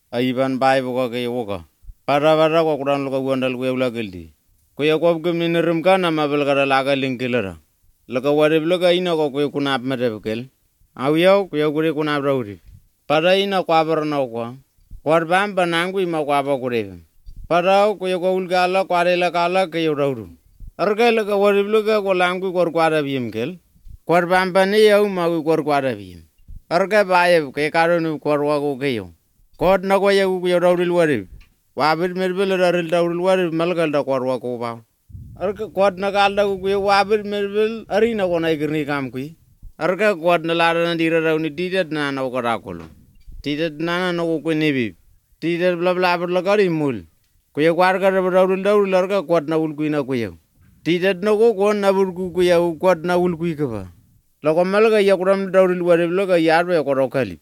Aiban bai boka ke woka. Para ko kuran lo ka wandal ko yula geldi. Ko ya ko ke minirum kana mabel kada laga lingkilara. Laka warib laka ina ko kunap merebkel. Awiyaw ko ya gure kunap rauri. Para ina ko abar na ko. Korbam banangku ima ko aba kure. Para ko ya ko ulgala ko arela kala ke rauru. Arga laka warib laka ko langku ko kwara bimkel. Korbam bani yau ma ko kwara bim. Arga baye ke karonu korwa ko ke yo. Kod na ko ya ko rauril warib. Wabir merbel rauril rauril warib malgal da korwa ko ba. Arga kod na kalda ko wabir merbel ari na ko na igirni kam kui. Arga kod na lara na dira rauni didat na na ko rakolo. Didat na na ko nebi. Didat bla bla bla kari mul. Ko ya kwar kar rauril rauril arga kod na ul kui na ko ya. Didat na ko na bur ku ya kod na ul kui ka ba. Lako malga ya kuram rauril warib lo ka yar ba ko rokali.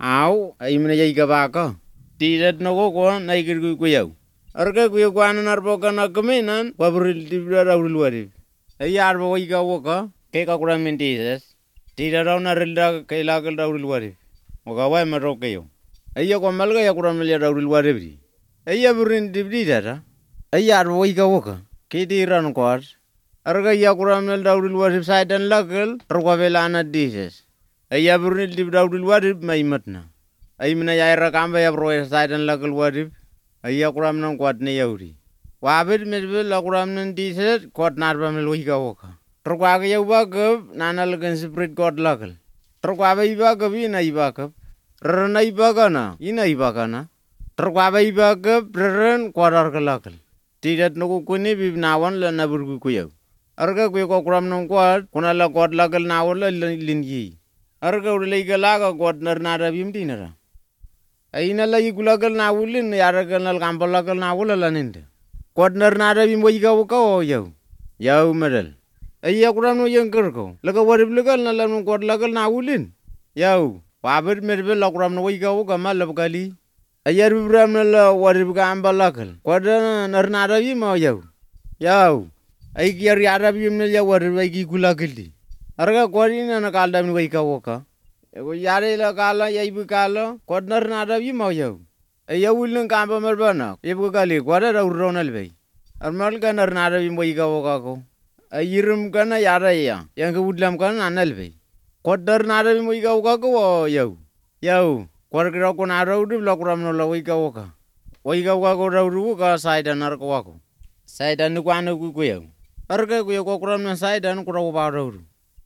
Aw imne jai ka ba ka. Didat na ko na igir ku ya. Arga ku ya kwan nar bo ka na kaminan wabril dibra rauril warib. Yar ba wai ka wo ka ke ka kuram min didas. Didat na rilda ke la ka rauril warib. Oka wai ma ro ke yo. Ayya ko malga ya kuram le rauril warib ri. Ayya burin dibdi dara. Ayya ba wai ka wo ka. Ke diran ko arga ya kuram le rauril warib saidan lakal ro vela na didas. Ayya burin dib rauril warib mai matna. Ay mina ya era kamba ya bro saidan lakal warib. Ayya kuram nan kwat ne yauri. Wabir merbel la kuram nan didas kwat nar ba mel wai ka wo ka. Terkwa ke yau ba ke nanal gen spirit god lakal. Terkwa ba iba ke bi na iba ke. Rana iba kana ina iba kana. Terkwa ba iba ke reren kwadar ke lakal. Tidak nuku kuni bi nawan la naburgu ku yau. Arga ku ko kuram nan kwat kuna la god lakal nawan la lingi. Arga ulai ke laga god nar nara bim dinara. Aina la igulakal nawulin yaragal nal kampal lakal nawul la ninde. God nar nara bim wai ka wo yau. Yau medal. Ayya kuram no yang kerko. Laka warib lakal na lam god lakal nawulin. Yau. Wabir merbel la kuram no wai ka wo kamal lab kali. Ayar bibram na la warib ka ambal lakal. God nar nara bim ma yau. Yau. Ay kiyar yara bim na ya warib ay ki gulakal di. Arga kori na kalda min wai ka wo ka. Ego yare la kala ya ibu kala. God nar nara bim ma yau. Ayya ulun kamba merbana. Ibu kali god ra urronal bay. Armal ka nar nara bim wai ka wo ka ko. Ayirum kana yara ya. Yang ke udlam kana anal bay. Kodar nara bim wai ka wo ka ko yau. Yau. Kor kira ko nara udib la kuram no la wai ka wo ka. Wai ka wo ka ko ra udu ka saidan nar ko ko. Saidan ku anu ku yau. Arga ku ko kuram na saidan ku ra ba ra udu.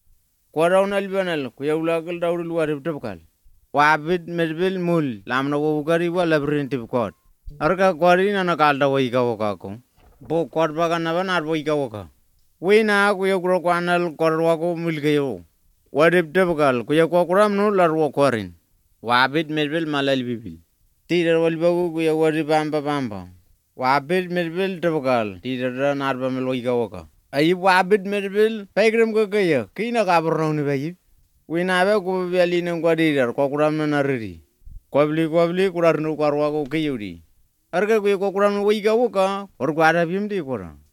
Ko ra unal banal ku yau la kal ra udu warib tabkal. Wabit merbel mul lam na wo gari wa labyrinth ko. Arga kori na kalda wai ka wo ka ko. Bo kor ba ka na banar wai ka wo ka. Wina ku ya kuro kwanal korwa ko mulkeyo. Warib tabkal ku ya ko kuram no larwo korin. Wabit merbel malal bibil. Tira wal bagu ku ya warib bamba. Wabit merbel tabkal. Tira narba mel wai ka wo ka. Ay wabit merbel pegram ko kaya. Kina ka barno ni bayi. Wina ba ku beli nang ko dirar ko kuram na nariri. Kobli kurar no korwa ko kayuri. Arga ku ya ko kuram wai ka wo ka. Or kwara bim di ko ra.